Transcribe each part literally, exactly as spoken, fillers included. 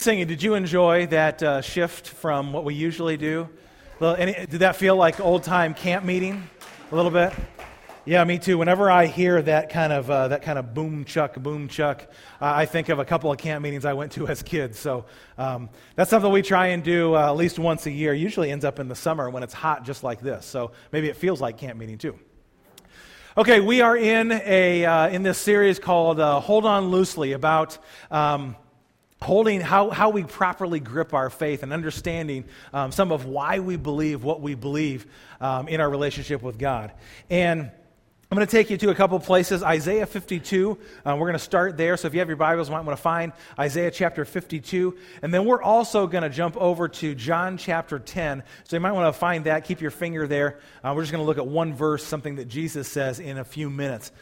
Singing, did you enjoy that uh, shift from what we usually do? Well, any, did that feel like old-time camp meeting a little bit? Yeah, me too. Whenever I hear that kind of uh, that kind of boom chuck, boom chuck, uh, I think of a couple of camp meetings I went to as kids. So um, that's something we try and do uh, at least once a year. Usually ends up in the summer when it's hot, just like this. So maybe it feels like camp meeting too. Okay, we are in a uh, in this series called uh, "Hold On Loosely" about. Um, Holding how, how we properly grip our faith and understanding um, some of why we believe what we believe um, in our relationship with God. And I'm going to take you to a couple places. Isaiah fifty-two, uh, we're going to start there. So if you have your Bibles, you might want to find Isaiah chapter fifty-two. And then we're also going to jump over to John chapter ten. So you might want to find that. Keep your finger there. Uh, we're just going to look at one verse, something that Jesus says in a few minutes.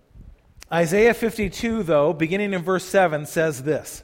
Isaiah fifty-two, though, beginning in verse seven, says this.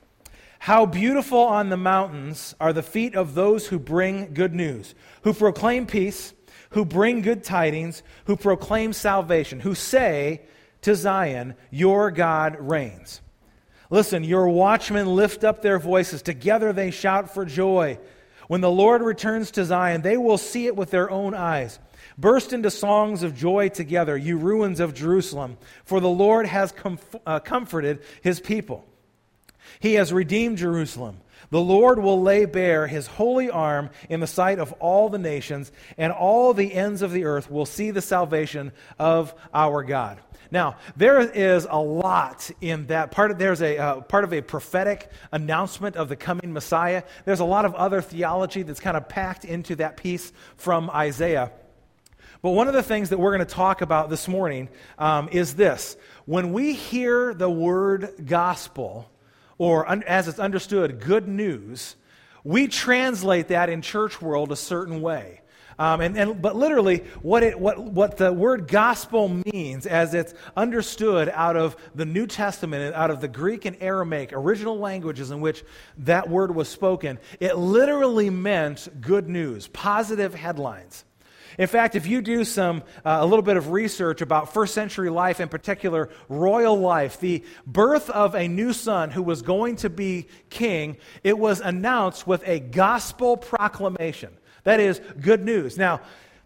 How beautiful on the mountains are the feet of those who bring good news, who proclaim peace, who bring good tidings, who proclaim salvation, who say to Zion, your God reigns. Listen, your watchmen lift up their voices. Together they shout for joy. When the Lord returns to Zion, they will see it with their own eyes. Burst into songs of joy together, you ruins of Jerusalem, for the Lord has comf- uh, comforted his people. He has redeemed Jerusalem. The Lord will lay bare his holy arm in the sight of all the nations, and all the ends of the earth will see the salvation of our God. Now, there is a lot in that part. Of, there's a uh, part of a prophetic announcement of the coming Messiah. There's a lot of other theology that's kind of packed into that piece from Isaiah. But one of the things that we're going to talk about this morning um, is this. When we hear the word gospel, or un- as it's understood, good news, we translate that in church world a certain way. Um, and, and but literally, what it what what the word gospel means, as it's understood out of the New Testament and out of the Greek and Aramaic original languages in which that word was spoken, it literally meant good news, positive headlines. In fact, if you do some uh, a little bit of research about first century life, in particular royal life, the birth of a new son who was going to be king, it was announced with a gospel proclamation. That is good news. Now,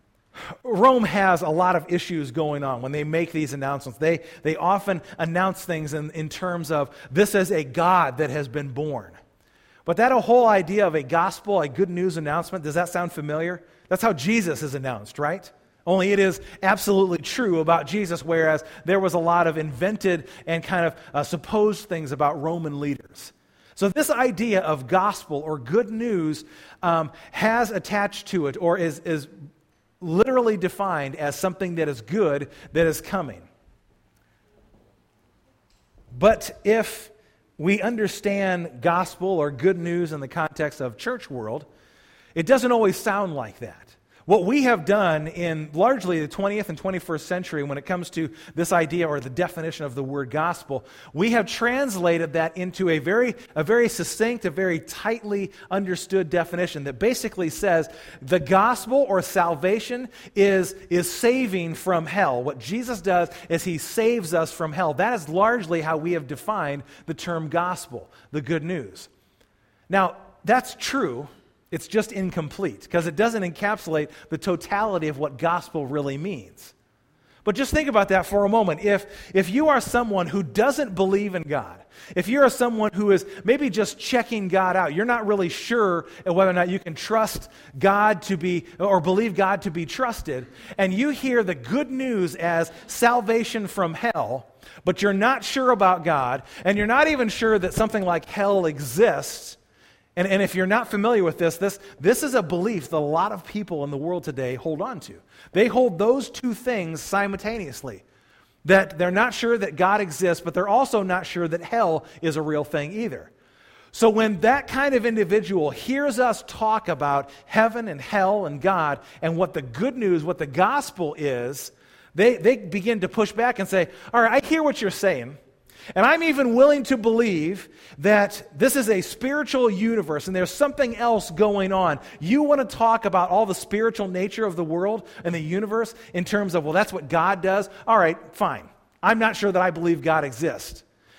Rome has a lot of issues going on when they make these announcements. They they often announce things in, in terms of this is a God that has been born. But that whole idea of a gospel, a good news announcement, does that sound familiar? That's how Jesus is announced, right? Only it is absolutely true about Jesus, whereas there was a lot of invented and kind of uh, supposed things about Roman leaders. So this idea of gospel or good news um, has attached to it, or is, is literally defined as something that is good, that is coming. But if we understand gospel or good news in the context of church world, it doesn't always sound like that. What we have done in largely the twentieth and twenty-first century when it comes to this idea or the definition of the word gospel, we have translated that into a very, a very succinct, a very tightly understood definition that basically says the gospel or salvation is, is saving from hell. What Jesus does is he saves us from hell. That is largely how we have defined the term gospel, the good news. Now, that's true. It's just incomplete because it doesn't encapsulate the totality of what gospel really means. But just think about that for a moment. If, if you are someone who doesn't believe in God, if you're someone who is maybe just checking God out, you're not really sure whether or not you can trust God to be, or believe God to be trusted, and you hear the good news as salvation from hell, but you're not sure about God, and you're not even sure that something like hell exists. And, and if you're not familiar with this, this, this is a belief that a lot of people in the world today hold on to. They hold those two things simultaneously. That they're not sure that God exists, but they're also not sure that hell is a real thing either. So when that kind of individual hears us talk about heaven and hell and God and what the good news, what the gospel is, they, they begin to push back and say, all right, I hear what you're saying. And I'm even willing to believe that this is a spiritual universe and there's something else going on. You want to talk about all the spiritual nature of the world and the universe in terms of, well, that's what God does? All right, fine. I'm not sure that I believe God exists.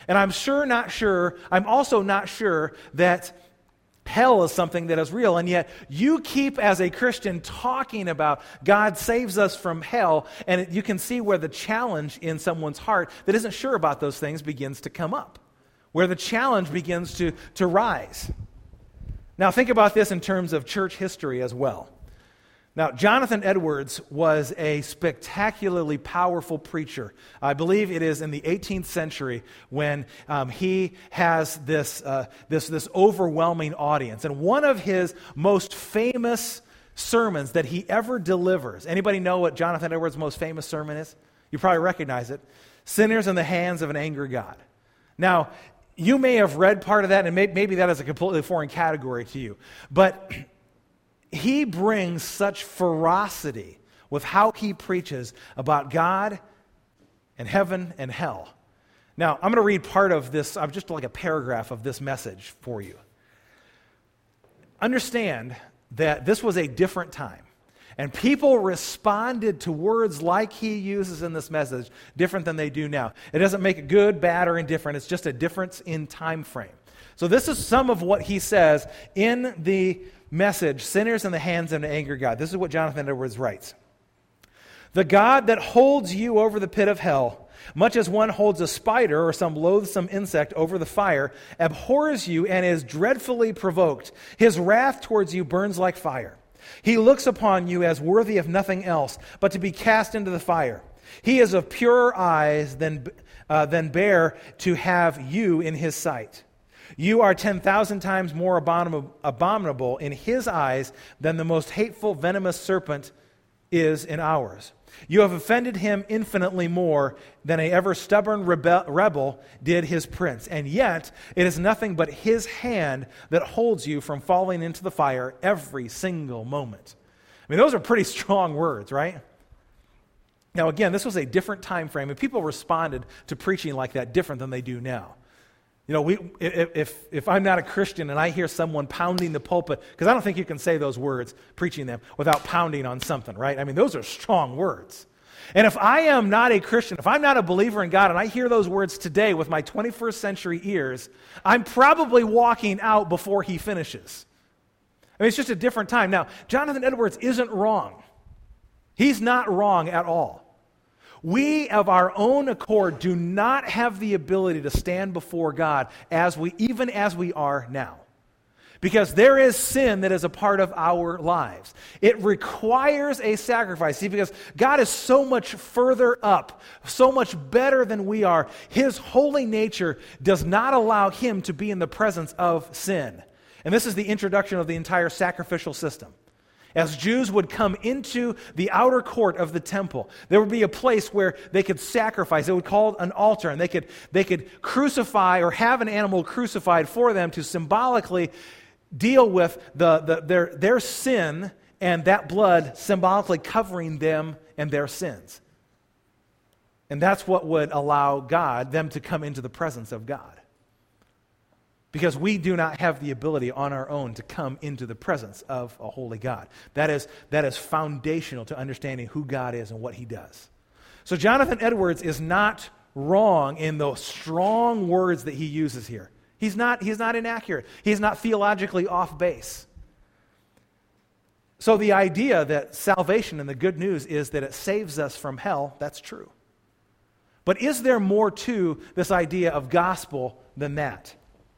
And I'm sure not sure, I'm also not sure that hell is something that is real, and yet you keep, as a Christian, talking about God saves us from hell, and it, you can see where the challenge in someone's heart that isn't sure about those things begins to come up, where the challenge begins to, to rise. Now think about this in terms of church history as well. Now, Jonathan Edwards was a spectacularly powerful preacher. I believe it is in the eighteenth century when um, he has this, uh, this, this overwhelming audience. And one of his most famous sermons that he ever delivers, anybody know what Jonathan Edwards' most famous sermon is? You probably recognize it. Sinners in the Hands of an Angry God. Now, you may have read part of that, and maybe that is a completely foreign category to you. But he brings such ferocity with how he preaches about God and heaven and hell. Now, I'm going to read part of this, I'm just like a paragraph of this message for you. Understand that this was a different time, and people responded to words like he uses in this message different than they do now. It doesn't make it good, bad, or indifferent. It's just a difference in time frame. So this is some of what he says in the message, Sinners in the Hands of an Angry God. This is what Jonathan Edwards writes. The God that holds you over the pit of hell, much as one holds a spider or some loathsome insect over the fire, abhors you and is dreadfully provoked. His wrath towards you burns like fire. He looks upon you as worthy of nothing else but to be cast into the fire. He is of purer eyes than, uh, than bear to have you in his sight. You are ten thousand times more abominable, abominable in his eyes than the most hateful, venomous serpent is in ours. You have offended him infinitely more than a ever stubborn rebel, rebel did his prince. And yet, it is nothing but his hand that holds you from falling into the fire every single moment. I mean, those are pretty strong words, right? Now, again, this was a different time frame, and people responded to preaching like that different than they do now. You know, we, if, if I'm not a Christian and I hear someone pounding the pulpit, because I don't think you can say those words, preaching them, without pounding on something, right? I mean, those are strong words. And if I am not a Christian, if I'm not a believer in God, and I hear those words today with my twenty-first century ears, I'm probably walking out before he finishes. I mean, it's just a different time. Now, Jonathan Edwards isn't wrong. He's not wrong at all. We, of our own accord, do not have the ability to stand before God as we, even as we are now. Because there is sin that is a part of our lives. It requires a sacrifice. See, because God is so much further up, so much better than we are. His holy nature does not allow him to be in the presence of sin. And this is the introduction of the entire sacrificial system. As Jews would come into the outer court of the temple, there would be a place where they could sacrifice. It would be called an altar, and they could, they could crucify or have an animal crucified for them to symbolically deal with the, the, their, their sin and that blood symbolically covering them and their sins. And that's what would allow God, them to come into the presence of God. Because we do not have the ability on our own to come into the presence of a holy God. That is, that is foundational to understanding who God is and what he does. So Jonathan Edwards is not wrong in those strong words that he uses here. He's not, he's not inaccurate. He's not theologically off base. So the idea that salvation and the good news is that it saves us from hell, that's true. But is there more to this idea of gospel than that?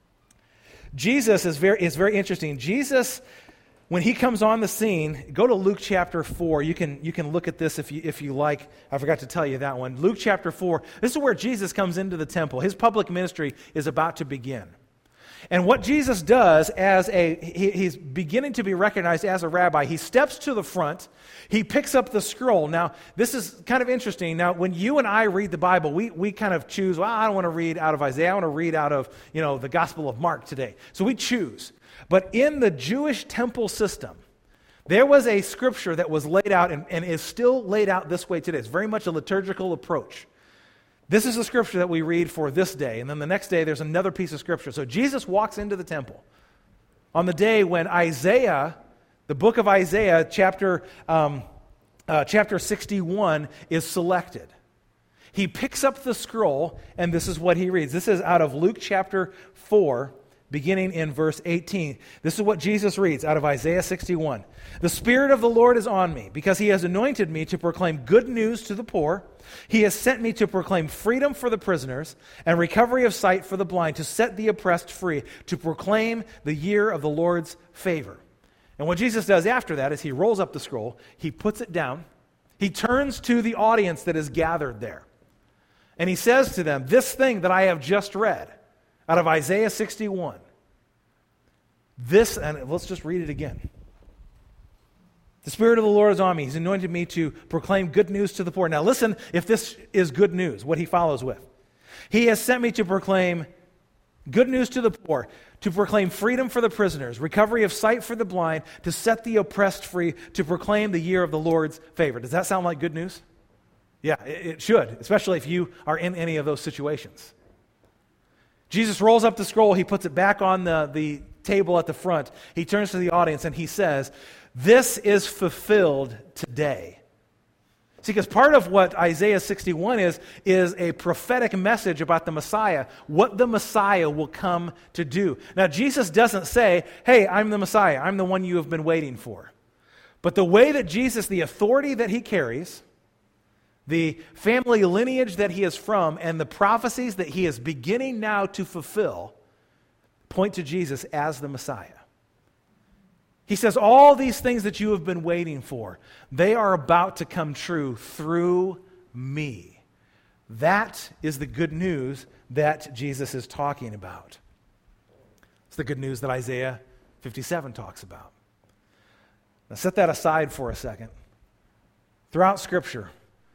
Jesus is very, is very interesting. Jesus, when he comes on the scene, go to Luke chapter four. You can, you can look at this if you, if you like. I forgot to tell you that one. Luke chapter four. This is where Jesus comes into the temple. His public ministry is about to begin. And what Jesus does as a, he, he's beginning to be recognized as a rabbi, he steps to the front, he picks up the scroll. Now, this is kind of interesting. Now, when you and I read the Bible, we, we kind of choose, well, I don't want to read out of Isaiah, I want to read out of, you know, the Gospel of Mark today. So we choose. But in the Jewish temple system, there was a scripture that was laid out and, and is still laid out this way today. It's very much a liturgical approach. This is the scripture that we read for this day, and then the next day there's another piece of scripture. So Jesus walks into the temple on the day when Isaiah, the book of Isaiah, chapter, um, uh, chapter sixty-one, is selected. He picks up the scroll, and this is what he reads. This is out of Luke chapter four, beginning in verse eighteen. This is what Jesus reads out of Isaiah sixty-one. The Spirit of the Lord is on me, because he has anointed me to proclaim good news to the poor. He has sent me to proclaim freedom for the prisoners and recovery of sight for the blind, to set the oppressed free, to proclaim the year of the Lord's favor. And what Jesus does after that is he rolls up the scroll, he puts it down, he turns to the audience that is gathered there, and he says to them, this thing that I have just read out of Isaiah sixty-one, this, and let's just read it again. The Spirit of the Lord is on me. He's anointed me to proclaim good news to the poor. Now listen, if this is good news, what he follows with. He has sent me to proclaim good news to the poor, to proclaim freedom for the prisoners, recovery of sight for the blind, to set the oppressed free, to proclaim the year of the Lord's favor. Does that sound like good news? Yeah, it should, especially if you are in any of those situations. Jesus rolls up the scroll. He puts it back on the, the table at the front. He turns to the audience and he says, this is fulfilled today. See, because part of what Isaiah sixty-one is, is a prophetic message about the Messiah, what the Messiah will come to do. Now, Jesus doesn't say, hey, I'm the Messiah. I'm the one you have been waiting for. But the way that Jesus, the authority that he carries, the family lineage that he is from, and the prophecies that he is beginning now to fulfill, point to Jesus as the Messiah. He says, all these things that you have been waiting for, they are about to come true through me. That is the good news that Jesus is talking about. It's the good news that Isaiah fifty-seven talks about. Now set that aside for a second. Throughout Scripture,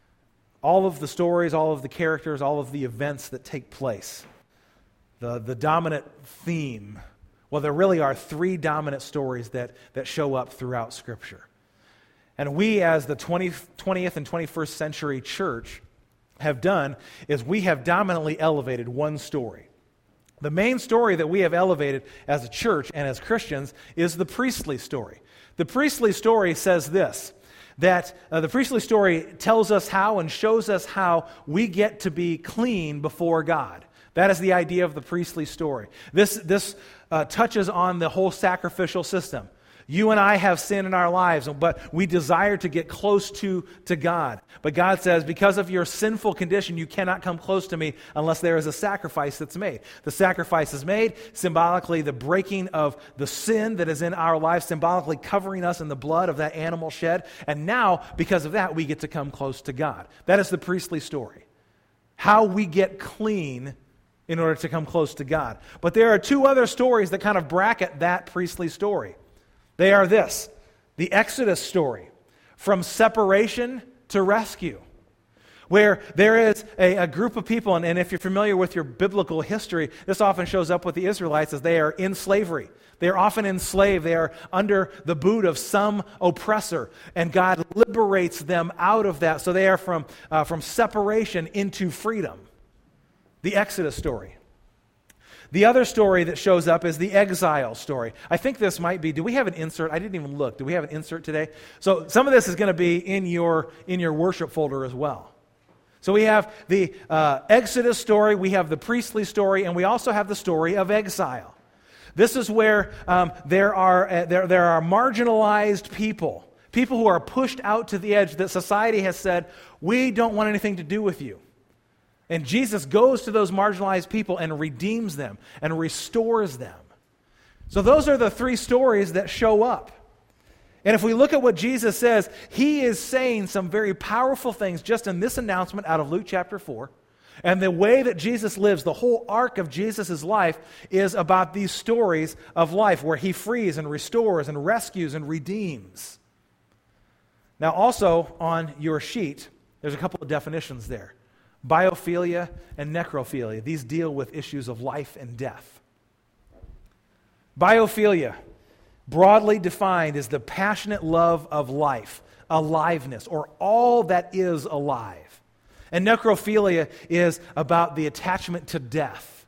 all of the stories, all of the characters, all of the events that take place, the, the dominant theme, well, there really are three dominant stories that, that show up throughout Scripture. And we, as the twentieth and twenty-first century church, have done is we have dominantly elevated one story. The main story that we have elevated as a church and as Christians is the priestly story. The priestly story says this, that uh, the priestly story tells us how and shows us how we get to be clean before God. That is the idea of the priestly story. This, this uh, touches on the whole sacrificial system. You and I have sin in our lives, but we desire to get close to, to God. But God says, because of your sinful condition, you cannot come close to me unless there is a sacrifice that's made. The sacrifice is made, symbolically the breaking of the sin that is in our lives, symbolically covering us in the blood of that animal shed. And now, because of that, we get to come close to God. That is the priestly story. How we get clean in order to come close to God. But there are two other stories that kind of bracket that priestly story. They are this, the Exodus story, from separation to rescue, where there is a, a group of people, and, and if you're familiar with your biblical history, this often shows up with the Israelites as they are in slavery. They are often enslaved. They are under the boot of some oppressor, and God liberates them out of that. So they are from, uh, from separation into freedom. The Exodus story. The other story that shows up is the exile story. I think this might be, do we have an insert? I didn't even look. Do we have an insert today? So some of this is going to be in your, in your worship folder as well. So we have the uh, Exodus story, we have the priestly story, and we also have the story of exile. This is where um, there are uh, there, there are marginalized people, people who are pushed out to the edge that society has said, we don't want anything to do with you. And Jesus goes to those marginalized people and redeems them and restores them. So those are the three stories that show up. And if we look at what Jesus says, he is saying some very powerful things just in this announcement out of Luke chapter four. And the way that Jesus lives, the whole arc of Jesus' life is about these stories of life where he frees and restores and rescues and redeems. Now also on your sheet, there's a couple of definitions there. Biophilia and necrophilia. These deal with issues of life and death. Biophilia, broadly defined, is the passionate love of life, aliveness, or all that is alive. And necrophilia is about the attachment to death.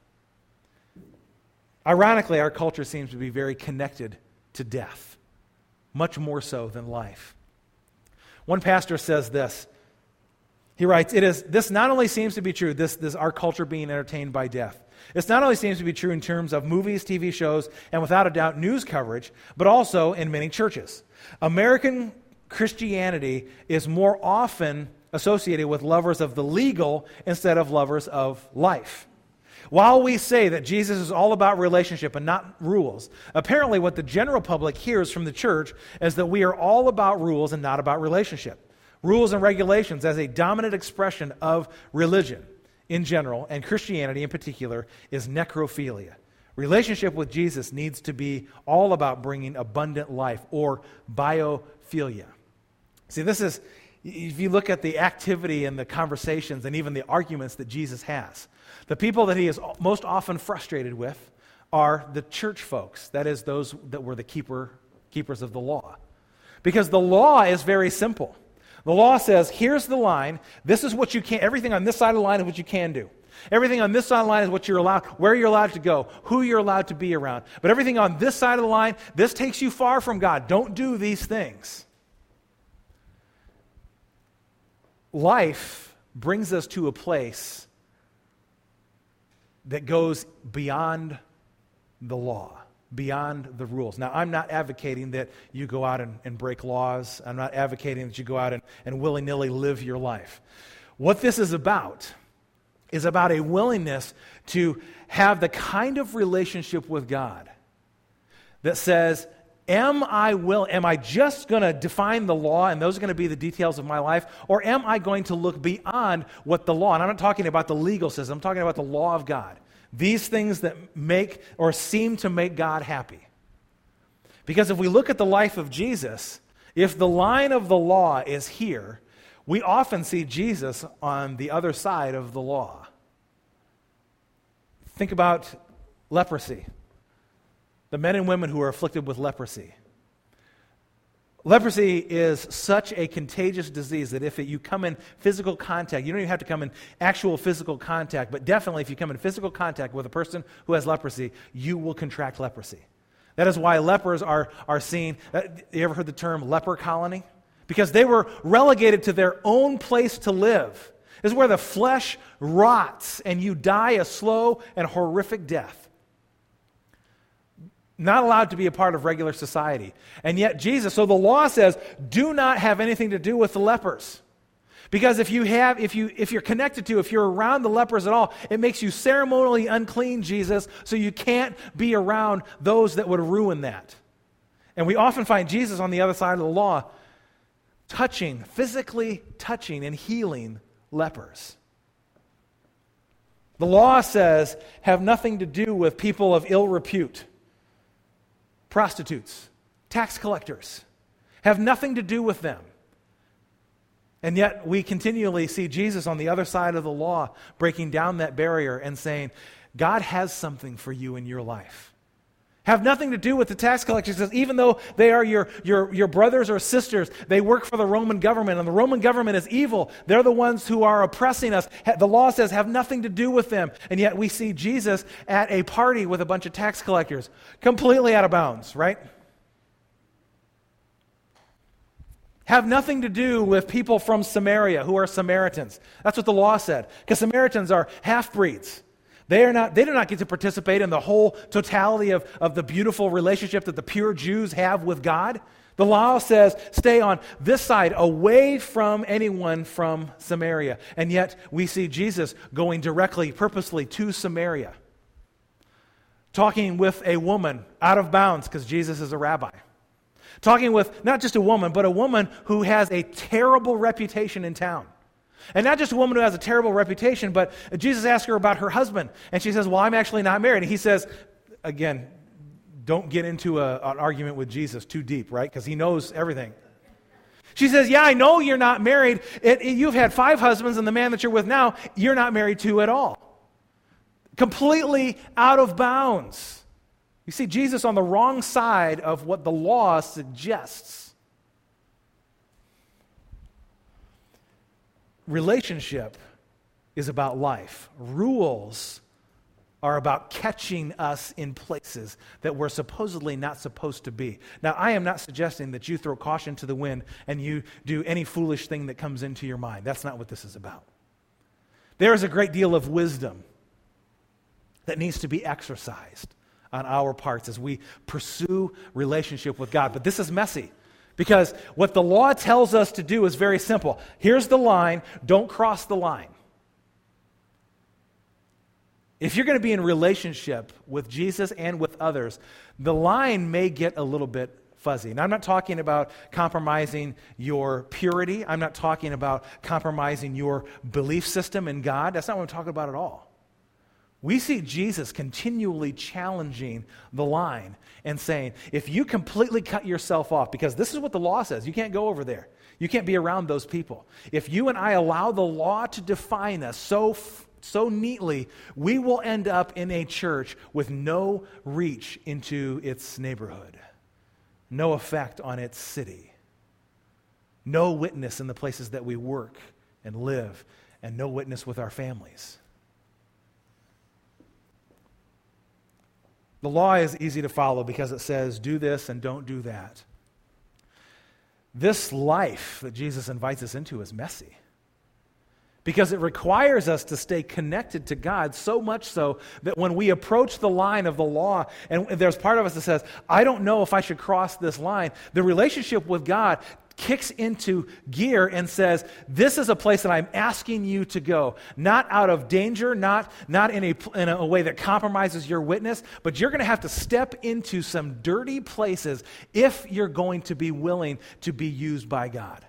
Ironically, our culture seems to be very connected to death, much more so than life. One pastor says this, He writes, "It is this not only seems to be true, this, this our culture being entertained by death. This not only seems to be true in terms of movies, T V shows, and without a doubt news coverage, but also in many churches. American Christianity is more often associated with lovers of the legal instead of lovers of life. While we say that Jesus is all about relationship and not rules, apparently what the general public hears from the church is that we are all about rules and not about relationship. Rules and regulations as a dominant expression of religion in general, and Christianity in particular, is necrophilia. Relationship with Jesus needs to be all about bringing abundant life, or biophilia." See, this is, if you look at the activity and the conversations and even the arguments that Jesus has, the people that he is most often frustrated with are the church folks, that is, those that were the keeper, keepers of the law. Because the law is very simple. The law says, here's the line, this is what you can, everything on this side of the line is what you can do. Everything on this side of the line is what you're allowed, where you're allowed to go, who you're allowed to be around. But everything on this side of the line, this takes you far from God. Don't do these things. Life brings us to a place that goes beyond the law, beyond the rules. Now, I'm not advocating that you go out and, and break laws. I'm not advocating that you go out and, and willy-nilly live your life. What this is about is about a willingness to have the kind of relationship with God that says, am I will, am I just going to define the law and those are going to be the details of my life, or am I going to look beyond what the law, and I'm not talking about the legal system, I'm talking about the law of God. These things that make or seem to make God happy. Because if we look at the life of Jesus, if the line of the law is here, we often see Jesus on the other side of the law. Think about leprosy. The men and women who are afflicted with leprosy. Leprosy is such a contagious disease that if it, you come in physical contact, you don't even have to come in actual physical contact, but definitely if you come in physical contact with a person who has leprosy, you will contract leprosy. That is why lepers are, are seen. You ever heard the term leper colony? Because they were relegated to their own place to live. This is where the flesh rots and you die a slow and horrific death. Not allowed to be a part of regular society. And yet Jesus, so the law says, do not have anything to do with the lepers. Because if you have, if you if you're connected to, if you're around the lepers at all, it makes you ceremonially unclean, Jesus, so you can't be around those that would ruin that. And we often find Jesus on the other side of the law, touching, physically touching and healing lepers. The law says, have nothing to do with people of ill repute. Prostitutes, tax collectors, have nothing to do with them. And yet we continually see Jesus on the other side of the law breaking down that barrier and saying, God has something for you in your life. Have nothing to do with the tax collectors, because even though they are your, your, your brothers or sisters, they work for the Roman government, and the Roman government is evil. They're the ones who are oppressing us. The law says have nothing to do with them. And yet we see Jesus at a party with a bunch of tax collectors. Completely out of bounds, right? Have nothing to do with people from Samaria who are Samaritans. That's what the law said. Because Samaritans are half-breeds. They are not, they do not get to participate in the whole totality of, of the beautiful relationship that the pure Jews have with God. The law says, stay on this side, away from anyone from Samaria. And yet, we see Jesus going directly, purposely to Samaria. Talking with a woman out of bounds, because Jesus is a rabbi. Talking with not just a woman, but a woman who has a terrible reputation in town. And not just a woman who has a terrible reputation, but Jesus asks her about her husband. And she says, well, I'm actually not married. And he says, again, don't get into a, an argument with Jesus too deep, right? Because he knows everything. She says, yeah, I know you're not married. It, it, you've had five husbands, and the man that you're with now, you're not married to at all. Completely out of bounds. You see Jesus on the wrong side of what the law suggests. Relationship is about life. Rules are about catching us in places that we're supposedly not supposed to be. Now, I am not suggesting that you throw caution to the wind and you do any foolish thing that comes into your mind. That's not what this is about. There is a great deal of wisdom that needs to be exercised on our parts as we pursue relationship with God. But this is messy because what the law tells us to do is very simple. Here's the line. Don't cross the line. If you're going to be in relationship with Jesus and with others, the line may get a little bit fuzzy. And I'm not talking about compromising your purity. I'm not talking about compromising your belief system in God. That's not what I'm talking about at all. We see Jesus continually challenging the line and saying, if you completely cut yourself off, because this is what the law says, you can't go over there. You can't be around those people. If you and I allow the law to define us so so neatly, we will end up in a church with no reach into its neighborhood, no effect on its city, no witness in the places that we work and live, and no witness with our families. The law is easy to follow because it says, do this and don't do that. This life that Jesus invites us into is messy because it requires us to stay connected to God, so much so that when we approach the line of the law, and there's part of us that says, I don't know if I should cross this line, the relationship with God kicks into gear and says, this is a place that I'm asking you to go, not out of danger, not, not in, a, in a way that compromises your witness, but you're going to have to step into some dirty places if you're going to be willing to be used by God.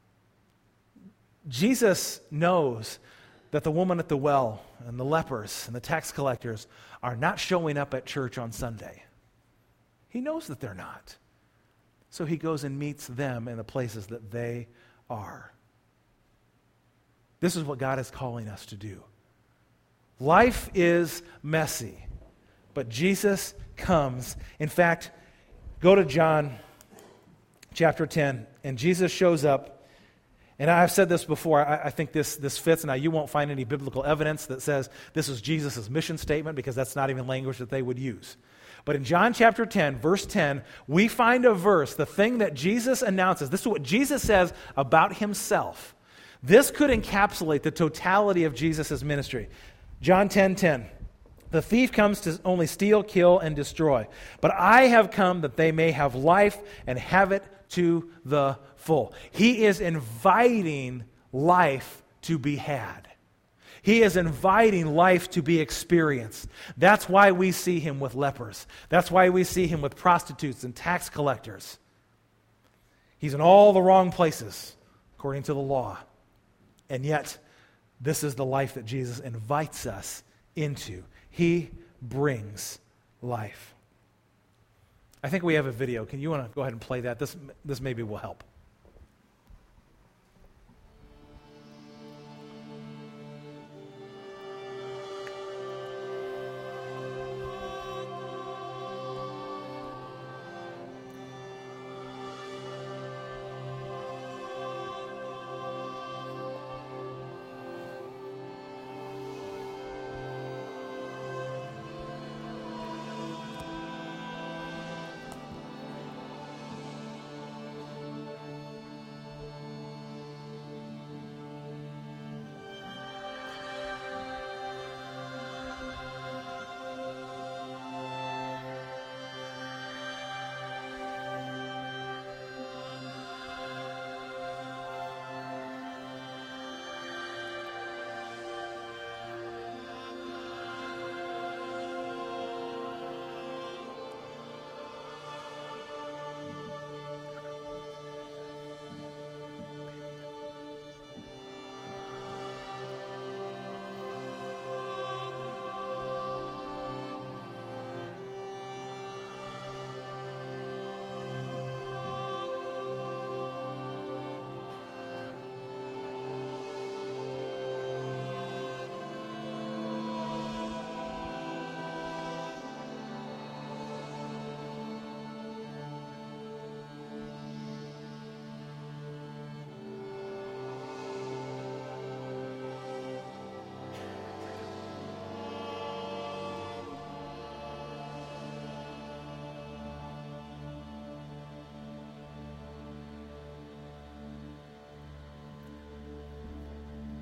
Jesus knows that the woman at the well and the lepers and the tax collectors are not showing up at church on Sunday. He knows that they're not. So he goes and meets them in the places that they are. This is what God is calling us to do. Life is messy, but Jesus comes. In fact, go to John chapter ten, and Jesus shows up. And I've said this before, I, I think this, this fits. Now, you won't find any biblical evidence that says this is Jesus' mission statement because that's not even language that they would use. But in John chapter ten, verse ten, we find a verse, the thing that Jesus announces. This is what Jesus says about himself. This could encapsulate the totality of Jesus' ministry. John ten ten. The thief comes to only steal, kill, and destroy. But I have come that they may have life and have it to the full. He is inviting life to be had. He is inviting life to be experienced. That's why we see him with lepers. That's why we see him with prostitutes and tax collectors. He's in all the wrong places, according to the law. And yet, this is the life that Jesus invites us into. He brings life. I think we have a video. Can you want to go ahead and play that? This, this maybe will help.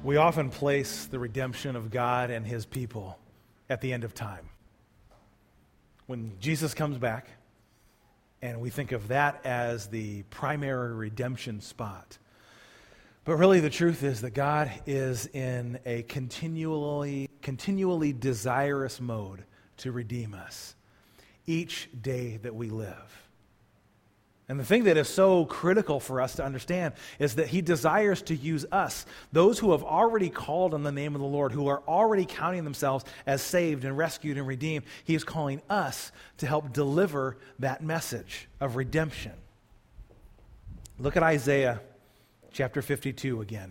We often place the redemption of God and his people at the end of time. When Jesus comes back, and we think of that as the primary redemption spot. But really the truth is that God is in a continually, continually desirous mode to redeem us each day that we live. And the thing that is so critical for us to understand is that he desires to use us, those who have already called on the name of the Lord, who are already counting themselves as saved and rescued and redeemed. He is calling us to help deliver that message of redemption. Look at Isaiah chapter fifty-two again.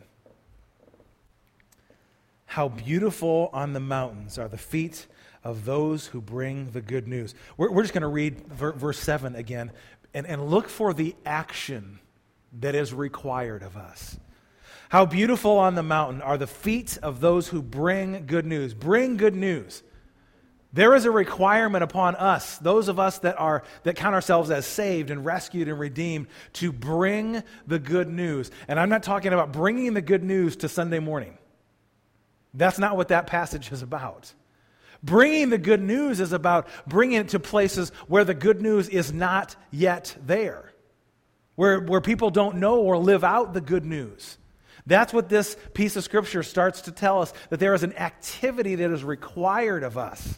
How beautiful on the mountains are the feet of those who bring the good news. We're, we're just going to read ver- verse seven again. And, and look for the action that is required of us. How beautiful on the mountain are the feet of those who bring good news. Bring good news. There is a requirement upon us, those of us that are that count ourselves as saved and rescued and redeemed, to bring the good news. And I'm not talking about bringing the good news to Sunday morning. That's not what that passage is about. Bringing the good news is about bringing it to places where the good news is not yet there, where, where people don't know or live out the good news. That's what this piece of Scripture starts to tell us, that there is an activity that is required of us.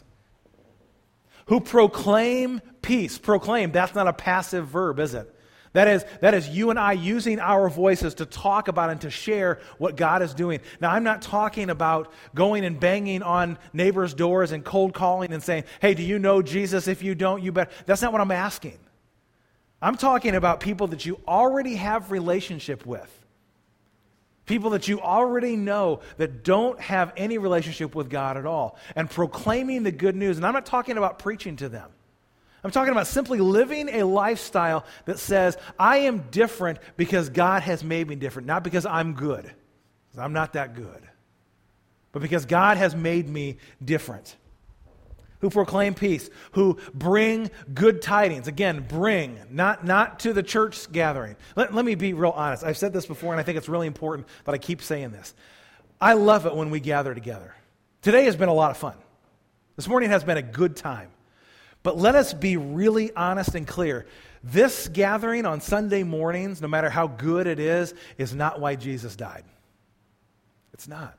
Who proclaim peace. Proclaim, that's not a passive verb, is it? That is, that is you and I using our voices to talk about and to share what God is doing. Now, I'm not talking about going and banging on neighbors' doors and cold calling and saying, hey, do you know Jesus? If you don't, you better. That's not what I'm asking. I'm talking about people that you already have relationship with. People that you already know that don't have any relationship with God at all. And proclaiming the good news. And I'm not talking about preaching to them. I'm talking about simply living a lifestyle that says, I am different because God has made me different. Not because I'm good. Because I'm not that good. But because God has made me different. Who proclaim peace. Who bring good tidings. Again, bring. Not, not to the church gathering. Let, let me be real honest. I've said this before and I think it's really important that I keep saying this. I love it when we gather together. Today has been a lot of fun. This morning has been a good time. But let us be really honest and clear. This gathering on Sunday mornings, no matter how good it is, is not why Jesus died. It's not.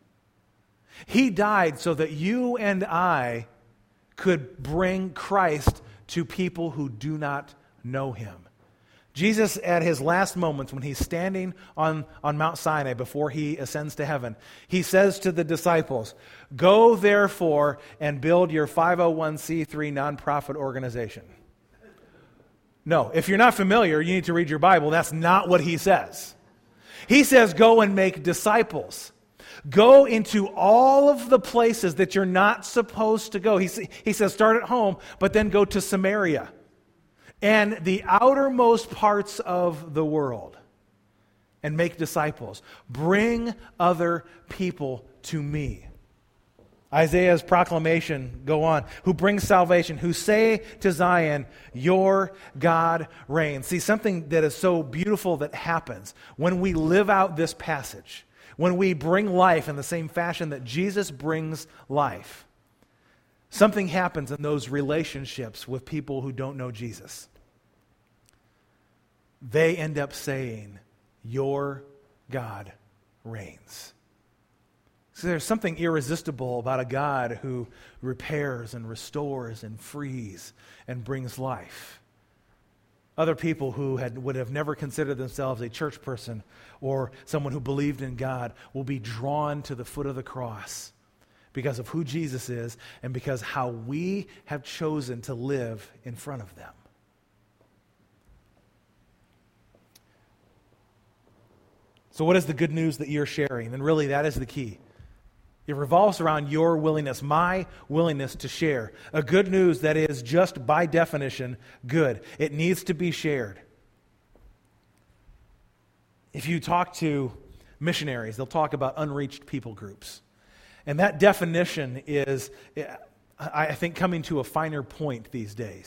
He died so that you and I could bring Christ to people who do not know him. Jesus, at his last moments, when he's standing on, on Mount Sinai before he ascends to heaven, he says to the disciples, go therefore and build your five oh one c three nonprofit organization. No, if you're not familiar, you need to read your Bible. That's not what he says. He says, go and make disciples. Go into all of the places that you're not supposed to go. He, he says, start at home, but then go to Samaria and the outermost parts of the world and make disciples. Bring other people to me. Isaiah's proclamation, go on, who brings salvation, who say to Zion, your God reigns. See, something that is so beautiful that happens when we live out this passage, when we bring life in the same fashion that Jesus brings life. Something happens in those relationships with people who don't know Jesus. They end up saying, your God reigns. So there's something irresistible about a God who repairs and restores and frees and brings life. Other people who had, would have never considered themselves a church person or someone who believed in God will be drawn to the foot of the cross because of who Jesus is and because how we have chosen to live in front of them. So what is the good news that you're sharing? And really that is the key. It revolves around your willingness, my willingness to share. A good news that is just by definition good. It needs to be shared. If you talk to missionaries, they'll talk about unreached people groups. And that definition is, I think, coming to a finer point these days.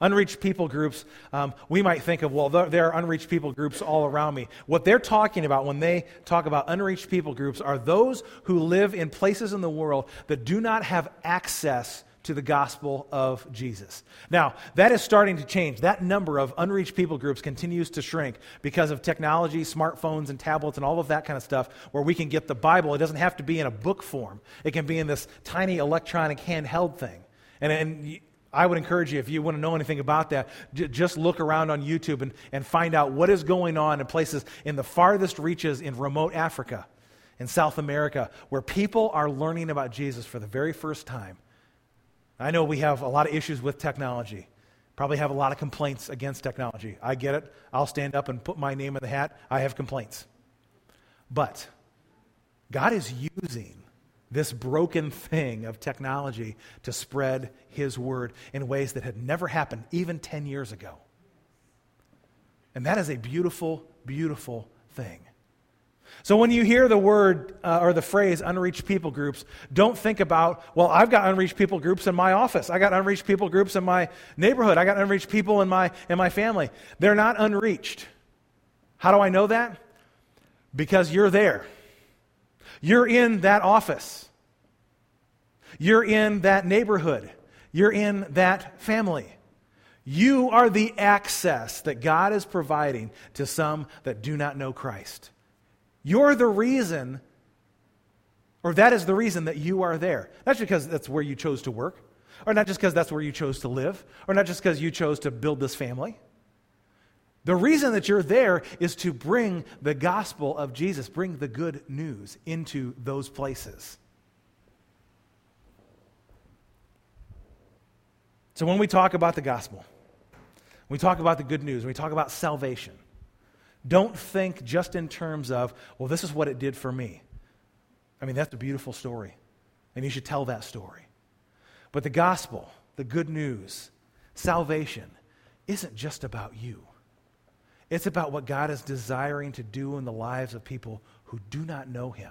Unreached people groups, um, we might think of, well, there, there are unreached people groups all around me. What they're talking about when they talk about unreached people groups are those who live in places in the world that do not have access to the gospel of Jesus. Now, that is starting to change. That number of unreached people groups continues to shrink because of technology, smartphones and tablets and all of that kind of stuff, where we can get the Bible. It doesn't have to be in a book form. It can be in this tiny electronic handheld thing. And, and I would encourage you, if you want to know anything about that, j- just look around on YouTube and, and find out what is going on in places in the farthest reaches in remote Africa, in South America, where people are learning about Jesus for the very first time. I know we have a lot of issues with technology. Probably have a lot of complaints against technology. I get it. I'll stand up and put my name in the hat. I have complaints. But God is using this broken thing of technology to spread His word in ways that had never happened even ten years ago. And that is a beautiful, beautiful thing. So when you hear the word uh, or the phrase unreached people groups, don't think about, well, I've got unreached people groups in my office. I got unreached people groups in my neighborhood. I got unreached people in my in my family. They're not unreached. How do I know that? Because you're there. You're in that office. You're in that neighborhood. You're in that family. You are the access that God is providing to some that do not know Christ. You're the reason, or that is the reason that you are there. Not just because that's where you chose to work, or not just because that's where you chose to live, or not just because you chose to build this family. The reason that you're there is to bring the gospel of Jesus, bring the good news into those places. So when we talk about the gospel, we talk about the good news, we talk about salvation, don't think just in terms of, well, this is what it did for me. I mean, that's a beautiful story, and you should tell that story. But the gospel, the good news, salvation, isn't just about you. It's about what God is desiring to do in the lives of people who do not know Him.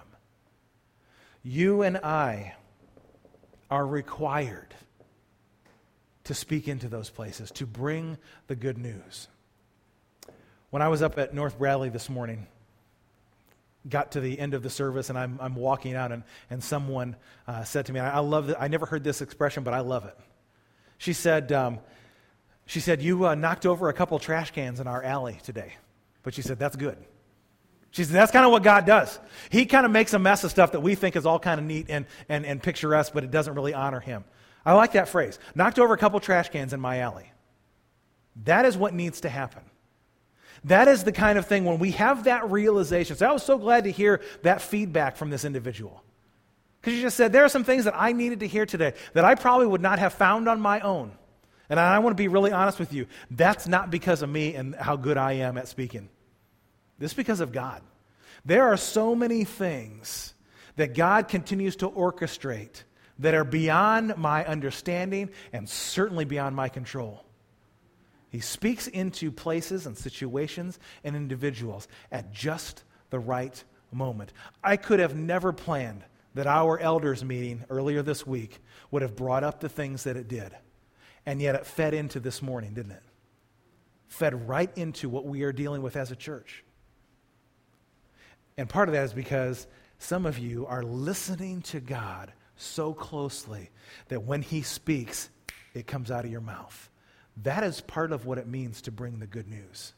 You and I are required to speak into those places, to bring the good news. When I was up at North Bradley this morning, got to the end of the service, and I'm, I'm walking out, and, and someone uh, said to me, I, I love that. I never heard this expression, but I love it. She said, um, she said, you uh, knocked over a couple trash cans in our alley today. But she said, that's good. She said, that's kind of what God does. He kind of makes a mess of stuff that we think is all kind of neat and, and, and picturesque, but it doesn't really honor Him. I like that phrase. Knocked over a couple trash cans in my alley. That is what needs to happen. That is the kind of thing when we have that realization. So I was so glad to hear that feedback from this individual. Because she just said, there are some things that I needed to hear today that I probably would not have found on my own. And I want to be really honest with you. That's not because of me and how good I am at speaking. This is because of God. There are so many things that God continues to orchestrate that are beyond my understanding and certainly beyond my control. He speaks into places and situations and individuals at just the right moment. I could have never planned that our elders meeting earlier this week would have brought up the things that it did. And yet it fed into this morning, didn't it? Fed right into what we are dealing with as a church. And part of that is because some of you are listening to God so closely that when He speaks, it comes out of your mouth. That is part of what it means to bring the good news.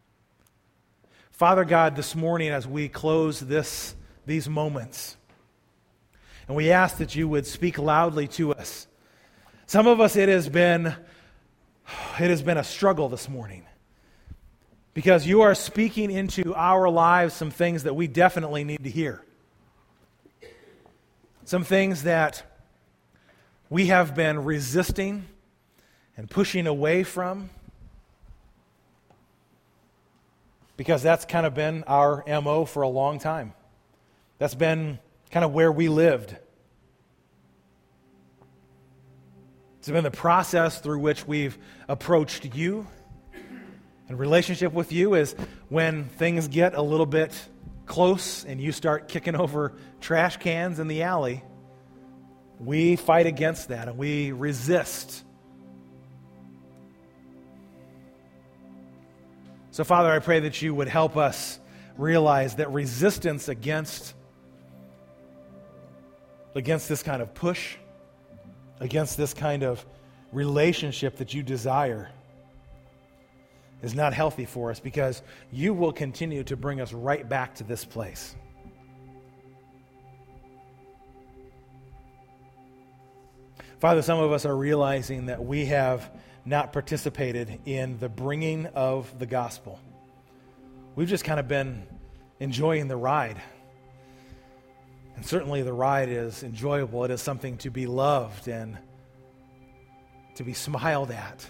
Father God, this morning as we close this, these moments, and we ask that you would speak loudly to us. Some of us, it has been, it has been a struggle this morning because you are speaking into our lives some things that we definitely need to hear. Some things that we have been resisting and pushing away from, because that's kind of been our M O for a long time. That's been kind of where we lived. It's been the process through which we've approached you. And relationship with you is when things get a little bit close and you start kicking over trash cans in the alley, we fight against that and we resist. So, Father, I pray that you would help us realize that resistance against, against this kind of push, against this kind of relationship that you desire is not healthy for us, because you will continue to bring us right back to this place. Father, some of us are realizing that we have not participated in the bringing of the gospel. We've just kind of been enjoying the ride. And certainly the ride is enjoyable. It is something to be loved and to be smiled at.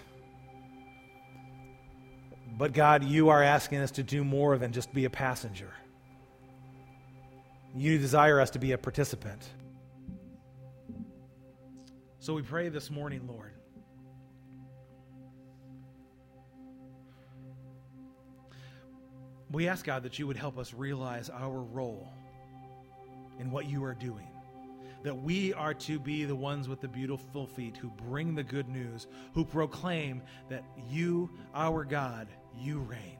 But God, you are asking us to do more than just be a passenger. You desire us to be a participant. So we pray this morning, Lord, we ask, God, that you would help us realize our role in what you are doing. That we are to be the ones with the beautiful feet who bring the good news, who proclaim that you, our God, you reign.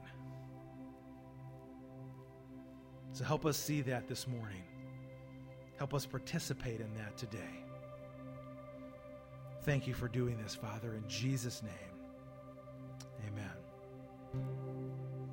So help us see that this morning. Help us participate in that today. Thank you for doing this, Father, in Jesus' name. Amen.